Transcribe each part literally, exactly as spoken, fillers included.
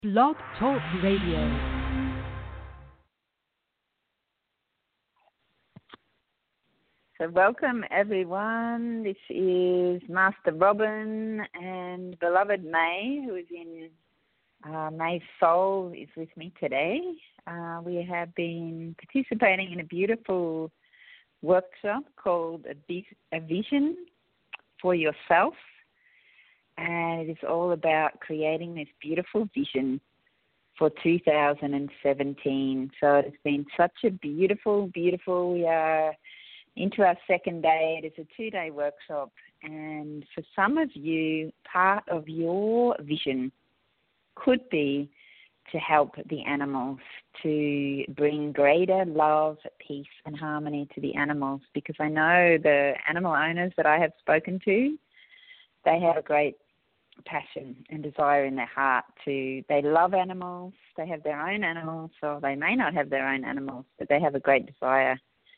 Blog Talk Radio. So welcome everyone. This is Master Robin and beloved May, who is in uh, May's Soul, is with me today. Uh, we have been participating in a beautiful workshop called A, Vis- a Vision for Yourself, and it is all about creating this beautiful vision for two thousand seventeen. So it has been such a beautiful, beautiful, we are into our second day. It is a two-day workshop, and for some of you, part of your vision could be to help the animals, to bring greater love, peace and harmony to the animals, because I know the animal owners that I have spoken to, they have a great passion and desire in their heart to, they love animals, they have their own animals, or they may not have their own animals, but they have a great desire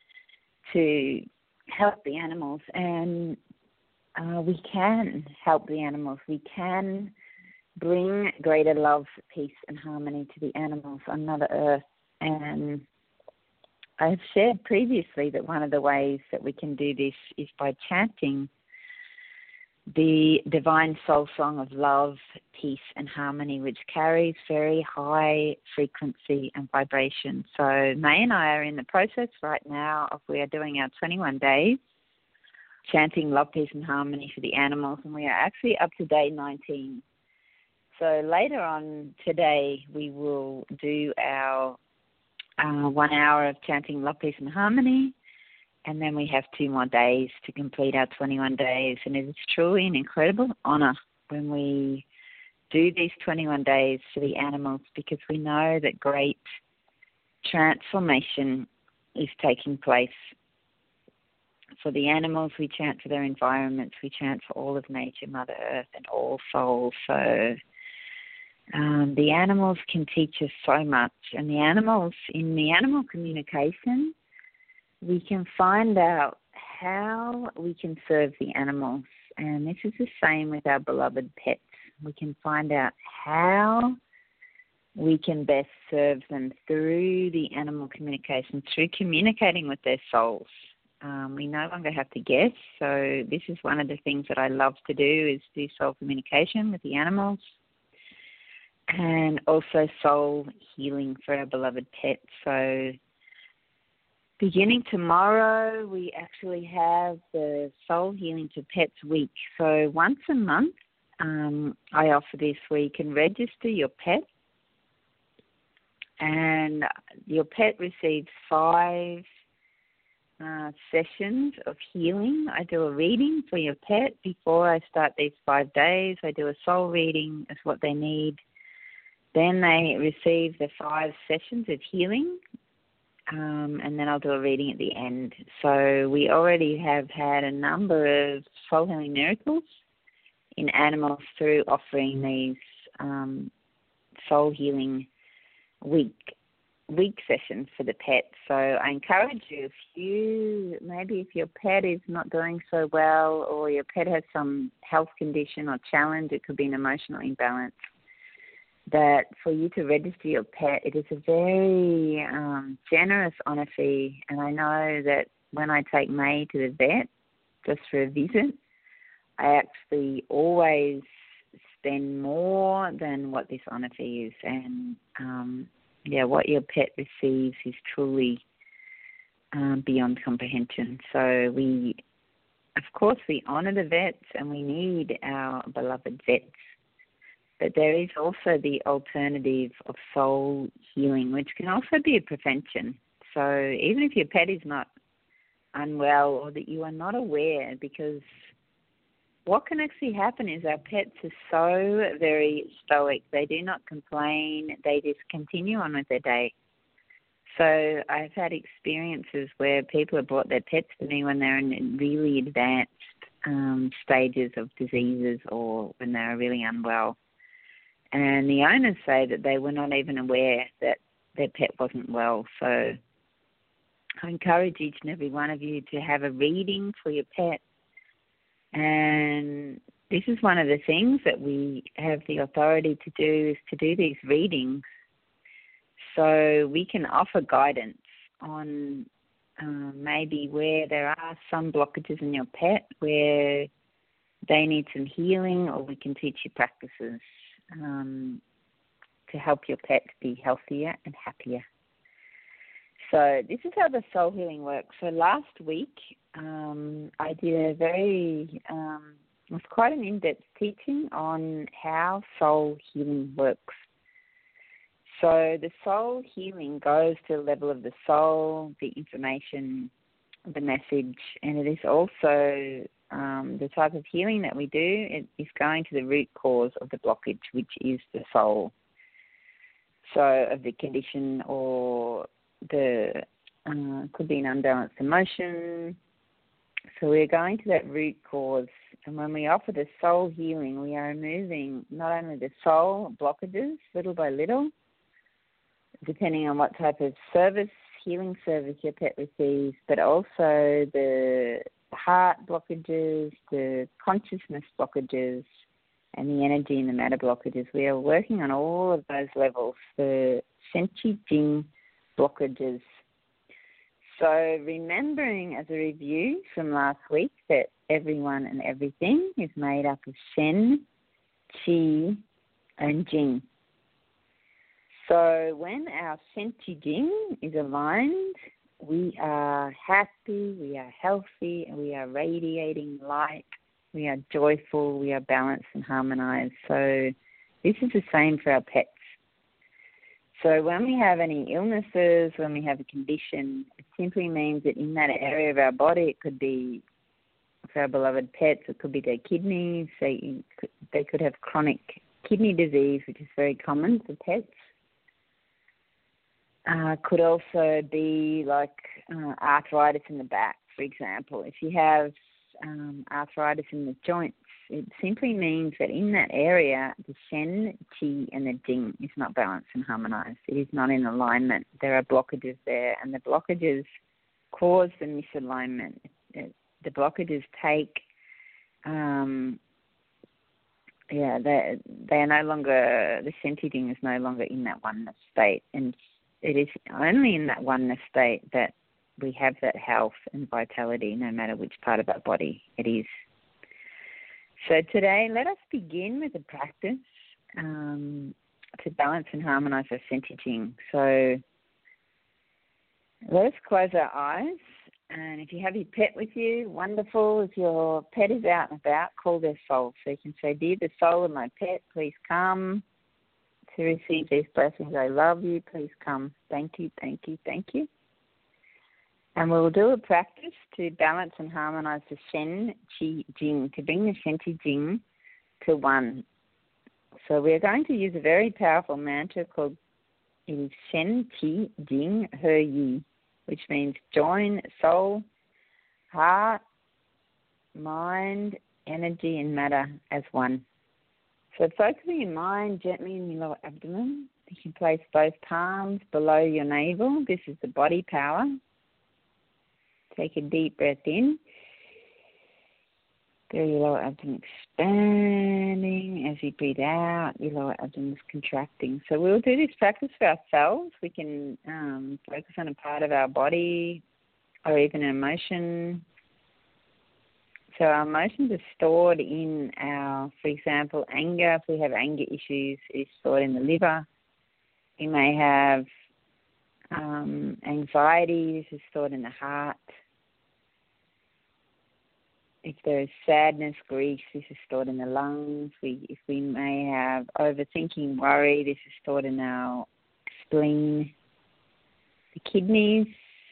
to help the animals, and uh, we can help the animals. We can bring greater love, peace and harmony to the animals on Mother Earth. And I've shared previously that one of the ways that we can do this is by chanting the divine soul song of love, peace and harmony, which carries very high frequency and vibration. So May and I are in the process right now of, we are doing our twenty-one days chanting love, peace and harmony for the animals, and we are actually up to day nineteen. So later on today we will do our uh, one hour of chanting love, peace and harmony, and then we have two more days to complete our twenty-one days. And it is truly an incredible honour when we do these twenty-one days for the animals, because we know that great transformation is taking place. For the animals, we chant for their environments, we chant for all of nature, Mother Earth and all souls. So um, the animals can teach us so much. And the animals, in the animal communication, we can find out how we can serve the animals. And this is the same with our beloved pets. We can find out how we can best serve them through the animal communication, through communicating with their souls. Um, we no longer have to guess. So this is one of the things that I love to do, is do soul communication with the animals, and also soul healing for our beloved pets. So beginning tomorrow, we actually have the Soul Healing to Pets Week. So once a month, um, I offer this where you can register your pet, and your pet receives five uh, sessions of healing. I do a reading for your pet before I start these five days. I do a soul reading as what they need. Then they receive the five sessions of healing. Um, and then I'll do a reading at the end. So we already have had a number of soul healing miracles in animals through offering these um, soul healing week week sessions for the pet. So I encourage you, if you, maybe if your pet is not doing so well, or your pet has some health condition or challenge, it could be an emotional imbalance, that for you to register your pet, it is a very um, generous honour fee. And I know that when I take May to the vet just for a visit, I actually always spend more than what this honour fee is. And, um, yeah, what your pet receives is truly um, beyond comprehension. So we, of course, we honour the vets, and we need our beloved vets. But there is also the alternative of soul healing, which can also be a prevention. So even if your pet is not unwell, or that you are not aware, because what can actually happen is our pets are so very stoic. They do not complain. They just continue on with their day. So I've had experiences where people have brought their pets to me when they're in really advanced um, stages of diseases, or when they're really unwell. And the owners say that they were not even aware that their pet wasn't well. So I encourage each and every one of you to have a reading for your pet, and this is one of the things that we have the authority to do, is to do these readings so we can offer guidance on uh, maybe where there are some blockages in your pet, where they need some healing, or we can teach you practices um, to help your pet be healthier and happier. So this is how the soul healing works. So last week um, I did a very, um, it was quite an in-depth teaching on how soul healing works. So the soul healing goes to the level of the soul, the information, the message, and it is also um, the type of healing that we do. It is going to the root cause of the blockage, which is the soul. So of the condition, or the uh, could be an unbalanced emotion. So we're going to that root cause, and when we offer the soul healing, we are removing not only the soul blockages little by little, depending on what type of service, healing service your pet receives, but also the heart blockages, the consciousness blockages, and the energy and the matter blockages. We are working on all of those levels, the Shen Qi Jing blockages. So remembering as a review from last week that everyone and everything is made up of Shen, Qi, and Jing. So when our Shen Qi Jing is aligned, we are happy, we are healthy, and we are radiating light. We are joyful, we are balanced and harmonized. So this is the same for our pets. So when we have any illnesses, when we have a condition, it simply means that in that area of our body, it could be, for our beloved pets, it could be their kidneys. They, they could have chronic kidney disease, which is very common for pets. Uh, could also be like uh, arthritis in the back, for example. If you have um, arthritis in the joints, it simply means that in that area, the Shen, Qi, and the Jing is not balanced and harmonized. It is not in alignment. There are blockages there, and the blockages cause the misalignment. It, the blockages take, um, yeah, they they are no longer, the Shen, Qi, Jing is no longer in that oneness state, and it is only in that oneness state that we have that health and vitality, no matter which part of our body it is. So today, let us begin with a practice um, to balance and harmonize our Shen Qi Jing. So let us close our eyes, and if you have your pet with you, wonderful. If your pet is out and about, call their soul. So you can say, "Dear the soul of my pet, please come to receive these blessings. I love you. Please come. Thank you, thank you, thank you." And we'll do a practice to balance and harmonize the Shen Qi Jing, to bring the Shen Qi Jing to one. So we're going to use a very powerful mantra called, it is Shen Qi Jing He Yi, which means join soul, heart, mind, energy, and matter as one. So focusing your mind gently in your lower abdomen, you can place both palms below your navel. This is the body power. Take a deep breath in. Feel your lower abdomen expanding. As you breathe out, your lower abdomen is contracting. So we'll do this practice for ourselves. We can um, focus on a part of our body or even an emotion. So our emotions are stored in our, for example, anger. If we have anger issues, it's stored in the liver. We may have um, anxiety. This is stored in the heart. If there is sadness, grief, this is stored in the lungs. We, if we may have overthinking, worry, this is stored in our spleen. The kidneys,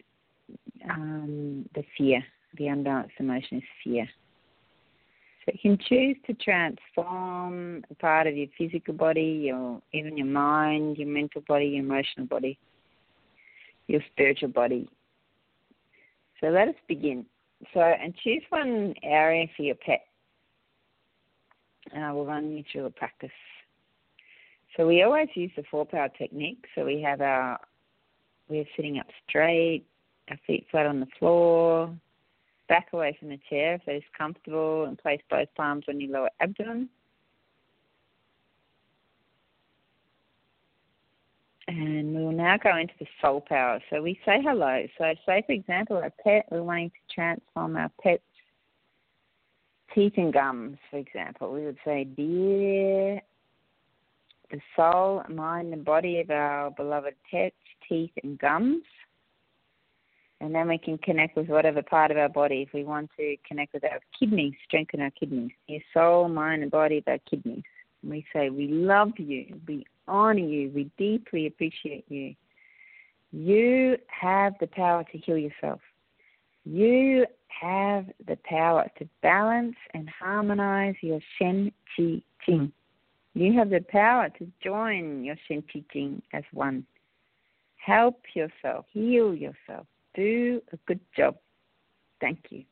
um, the fear, the unbalanced emotion is fear. So you can choose to transform a part of your physical body, your, even your mind, your mental body, your emotional body, your spiritual body. So let us begin. So, and choose one area for your pet. And I will run you through a practice. So we always use the four-power technique. So we have our, we're sitting up straight, our feet flat on the floor, back away from the chair if that is comfortable, and place both palms on your lower abdomen. And we will now go into the soul power. So we say hello. So say, for example, our pet, we're wanting to transform our pet's teeth and gums, for example. We would say, dear the soul, mind and body of our beloved pet's teeth and gums. And then we can connect with whatever part of our body. If we want to connect with our kidneys, strengthen our kidneys. Your soul, mind and body of our kidneys. And we say, we love you, we honor you, we deeply appreciate you. You have the power to heal yourself. You have the power to balance and harmonize your Shen, Qi, Jing. You have the power to join your Shen, Qi, Jing as one. Help yourself, heal yourself, do a good job. Thank you.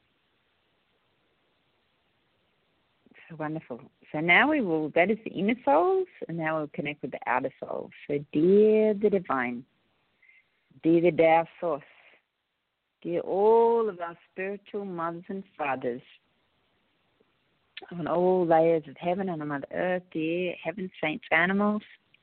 So wonderful. So now we will, that is the inner souls, and now we'll connect with the outer souls. So dear the divine, dear the Tao source, dear all of our spiritual mothers and fathers on all layers of heaven and on Mother Earth, dear heaven, saints, animals,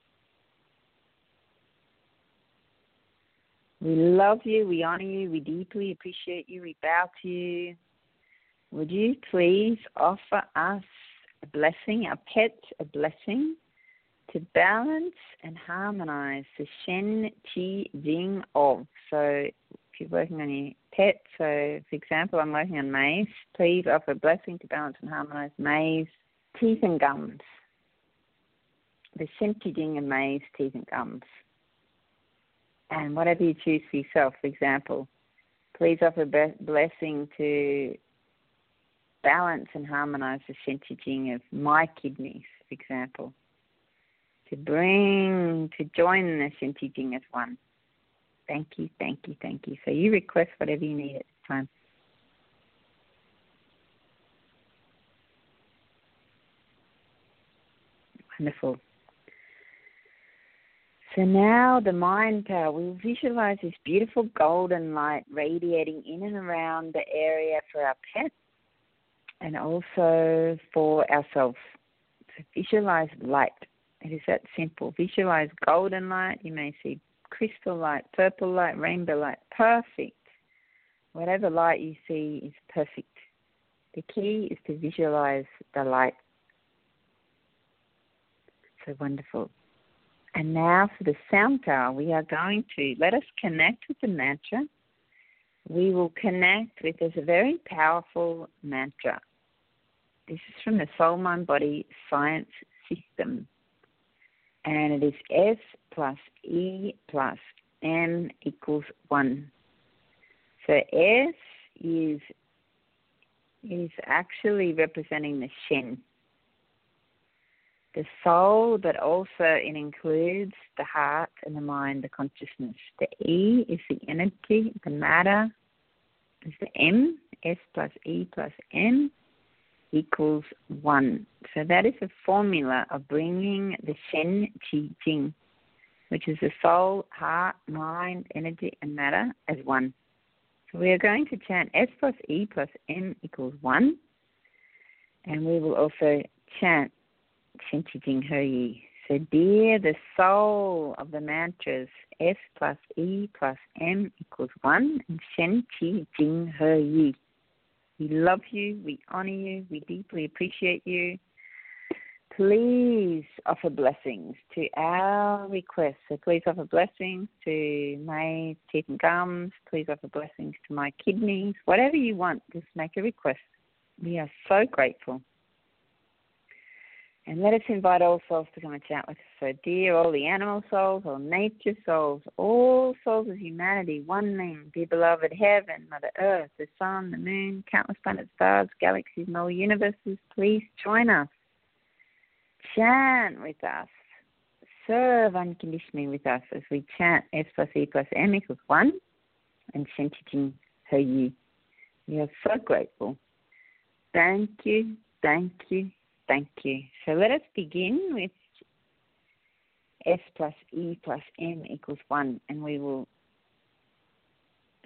we love you, we honor you, we deeply appreciate you, we bow to you. Would you please offer us a blessing, our pets a blessing, to balance and harmonize the Shen, Qi, Jing of. So if you're working on your pet, so for example, I'm working on May's, please offer a blessing to balance and harmonize May's teeth and gums. The Shen, Qi, Jing of May's teeth and gums. And whatever you choose for yourself, for example, please offer a blessing to balance and harmonize the Shen, Qi, Jing of my kidneys, for example. To bring, to join the Shen, Qi, Jing as one. Thank you, thank you, thank you. So you request whatever you need at this time. Wonderful. So now the mind power, we'll visualize this beautiful golden light radiating in and around the area for our pet and also for ourselves. So visualize light. It is that simple. Visualize golden light. You may see crystal light, purple light, rainbow light. Perfect. Whatever light you see is perfect. The key is to visualize the light. So wonderful. And now for the sound power, we are going to, let us connect with the mantra. We will connect with, there's a very powerful mantra. This is from the Soul Mind Body Science System. And it is S plus E plus M equals one. So S is, is actually representing the Shen, the soul, but also it includes the heart and the mind, the consciousness. The E is the energy, the matter is the M, S plus E plus M equals one. So that is a formula of bringing the Shen, Qi, Jing, which is the soul, heart, mind, energy, and matter as one. So we are going to chant S plus E plus M equals one, and we will also chant Shen, Qi, Jing, He, Yi. So dear the soul of the mantras, S plus E plus M equals one, and Shen, Qi, Jing, He, Yi. We love you, we honor you, we deeply appreciate you. Please offer blessings to our requests. So please offer blessings to my teeth and gums. Please offer blessings to my kidneys. Whatever you want, just make a request. We are so grateful. And let us invite all souls to come and chat with us. So dear all the animal souls, all nature souls, all souls of humanity, one name, dear beloved heaven, Mother Earth, the sun, the moon, countless planets, stars, galaxies, and all universes, please join us. Chant with us. Serve unconditionally with us as we chant S plus E plus M equals one and Shen, Qi, Jing, He, Yi. We are so grateful. Thank you, thank you, thank you. So let us begin with S plus E plus M equals one, and we will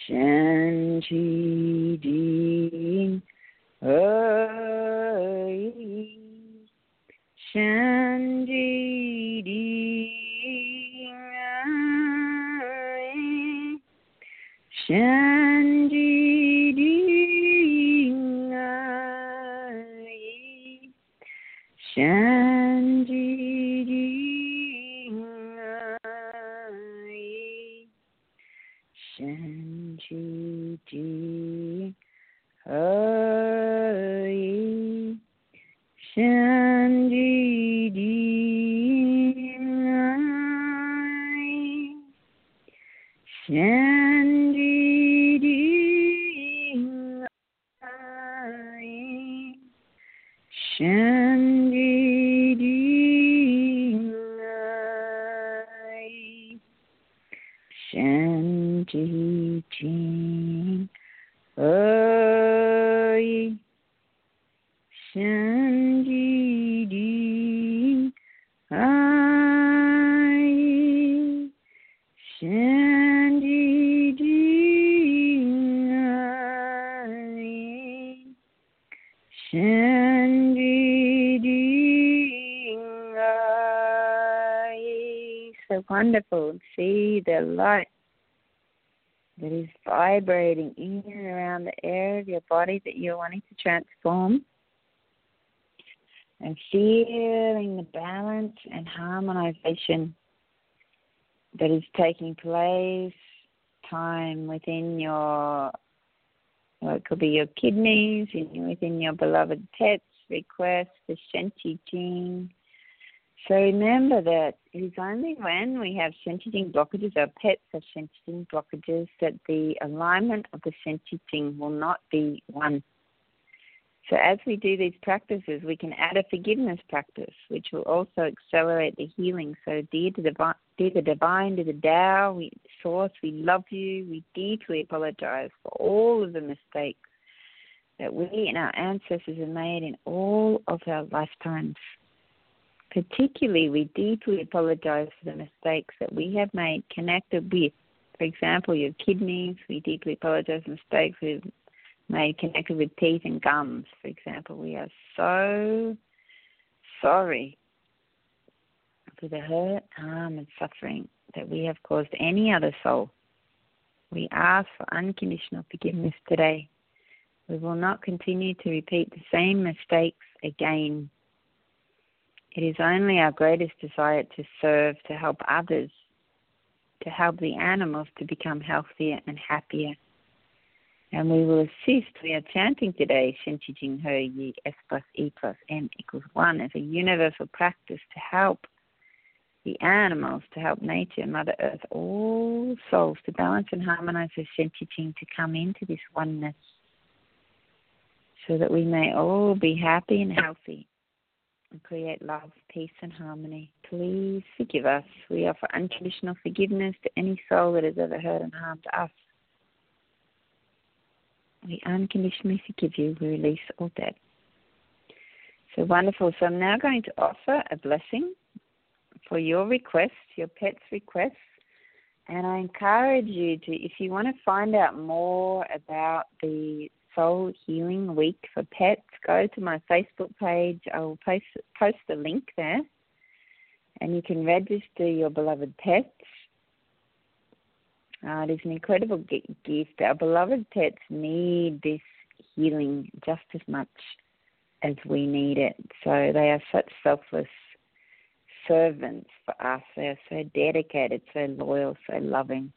Shanti Ding Hai, Shanti Ding Hai, Shanti Ding Hai, Shanti Ding Hai, Shanti Ding Hai, Shanti Ding Hai, Shanti Ding Hai, Shanti Ding Hai, Shanti Ding Hai, Shanti Ding Hai, Shanti Ding Hai, Shanti Ding Hai. So wonderful. See the light that is vibrating in and around the air of your body that you're wanting to transform, and feeling the balance and harmonization that is taking place, time within your, well, it could be your kidneys, within your beloved pets, request for Shanti Jing. So remember that it is only when we have Shanti Jing blockages, our pets have Shanti Jing blockages, that the alignment of the Shanti Jing will not be one. So as we do these practices, we can add a forgiveness practice, which will also accelerate the healing. So dear to the, dear the divine, dear the Tao, we, Source, we love you. We deeply apologize for all of the mistakes that we and our ancestors have made in all of our lifetimes. Particularly, we deeply apologize for the mistakes that we have made connected with, for example, your kidneys. We deeply apologize for mistakes we've made connected with teeth and gums, for example. We are so sorry for the hurt, harm, and suffering that we have caused any other soul. We ask for unconditional forgiveness today. We will not continue to repeat the same mistakes again. It is only our greatest desire to serve, to help others, to help the animals to become healthier and happier. And we will assist. We are chanting today Shanti Jing He Yi S plus E plus M equals one as a universal practice to help the animals, to help nature, Mother Earth, all souls to balance and harmonize the Shanti Jing, to come into this oneness so that we may all be happy and healthy and create love, peace, and harmony. Please forgive us. We offer unconditional forgiveness to any soul that has ever hurt and harmed us. We unconditionally forgive you. We release all debt. So wonderful. So I'm now going to offer a blessing for your requests, your pet's requests. And I encourage you to, if you want to find out more about the Soul Healing Week for Pets, go to my Facebook page. I will post, post the link there. And you can register your beloved pets. Uh, it is an incredible gift. Our beloved pets need this healing just as much as we need it. So they are such selfless servants for us. They are so dedicated, so loyal, so loving.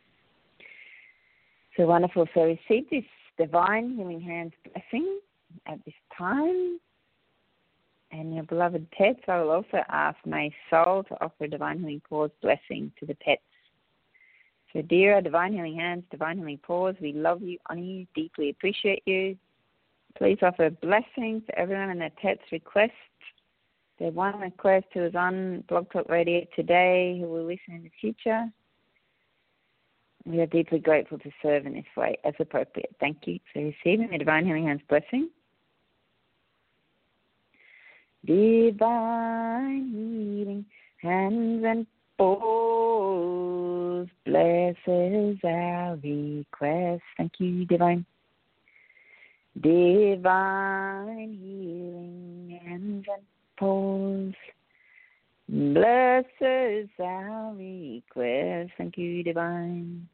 So wonderful. So receive this Divine Healing Hands blessing at this time. And your beloved pets, I will also ask my soul to offer a Divine Healing Pause blessing to the pets. So dear Divine Healing Hands, Divine Healing Pause, we love you, honor you, deeply appreciate you. Please offer a blessing to everyone and their pets' requests. There's one request who is on Blog Talk Radio today who will listen in the future. We are deeply grateful to serve in this way as appropriate. Thank you for receiving the Divine Healing Hands blessing. Divine Healing Hands and Pause blessing. blesses our request. Thank you, Divine. Divine healing ends and pause. Blesses our request. Thank you, Divine.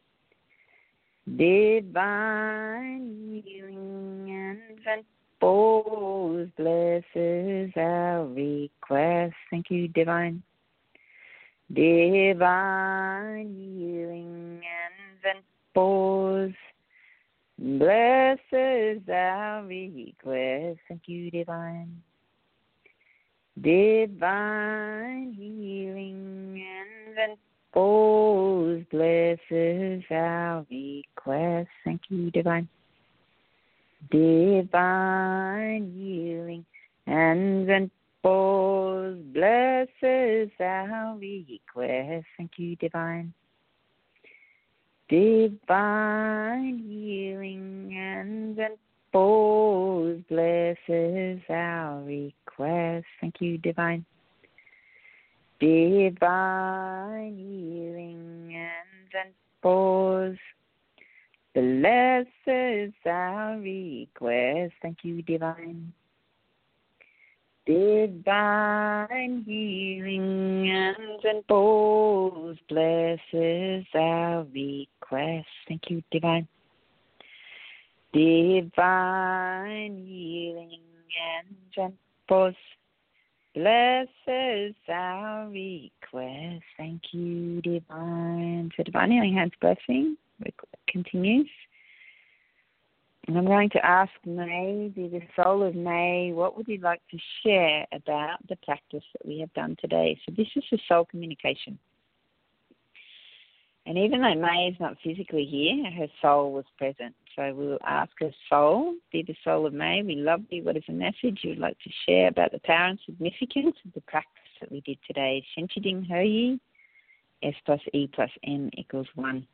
Divine healing ends and pause. Blesses our request. Thank you, Divine. Divine healing ends and pause. Blesses our request. Thank you, Divine. Divine healing ends and pause. Blesses our request. Thank you, Divine. Divine healing ends and pause. Blesses our request. Thank you, Divine. Divine healing ends and pause. Blesses our request. Thank you, Divine. Divine healing ends and pause. Blesses our request. Thank you, Divine. Divine healing ends and pause. Blesses our request. Thank you, Divine. Divine healing ends and pause. Blesses our request. Thank you, Divine. So Divine Healing Hands blessing continues. And I'm going to ask May, the soul of May, what would you like to share about the practice that we have done today? So this is the soul communication. And even though May is not physically here, her soul was present. So we will ask her soul, be the soul of May, we love you. What is the message you would like to share about the power and significance of the practice that we did today? Shenchiding Hoyi, S plus E plus N equals one.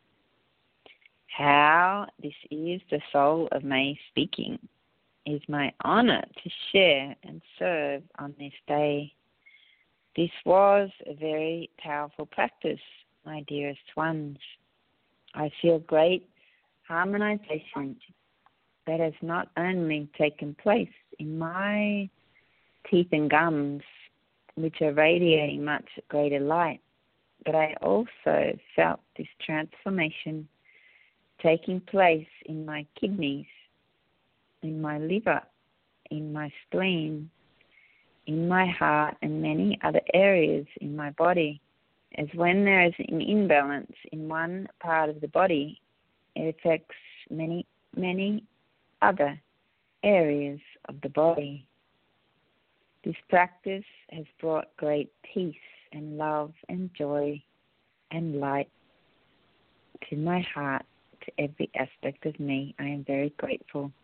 How this is the soul of May speaking. It is my honor to share and serve on this day. This was a very powerful practice, my dearest ones. I feel great harmonization that has not only taken place in my teeth and gums, which are radiating much greater light, but I also felt this transformation taking place in my kidneys, in my liver, in my spleen, in my heart, and many other areas in my body. As when there is an imbalance in one part of the body, it affects many, many other areas of the body. This practice has brought great peace and love and joy and light to my heart, to every aspect of me. I am very grateful.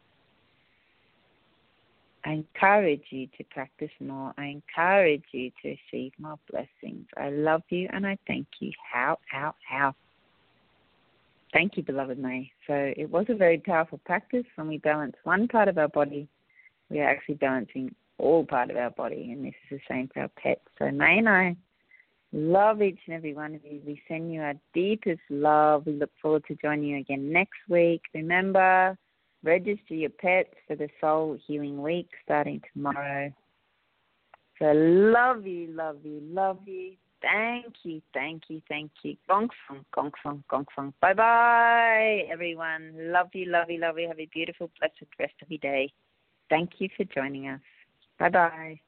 I encourage you to practice more. I encourage you to receive more blessings. I love you and I thank you. How, how, how. Thank you, beloved May. So it was a very powerful practice. When we balance one part of our body, we are actually balancing all part of our body, and this is the same for our pets. So May and I love each and every one of you. We send you our deepest love. We look forward to joining you again next week. Remember, register your pets for the Soul Healing Week starting tomorrow. So love you, love you, love you. Thank you, thank you, thank you. Gong song, gong song, gong song. Bye-bye, everyone. Love you, love you, love you. Have a beautiful, blessed rest of your day. Thank you for joining us. Bye-bye.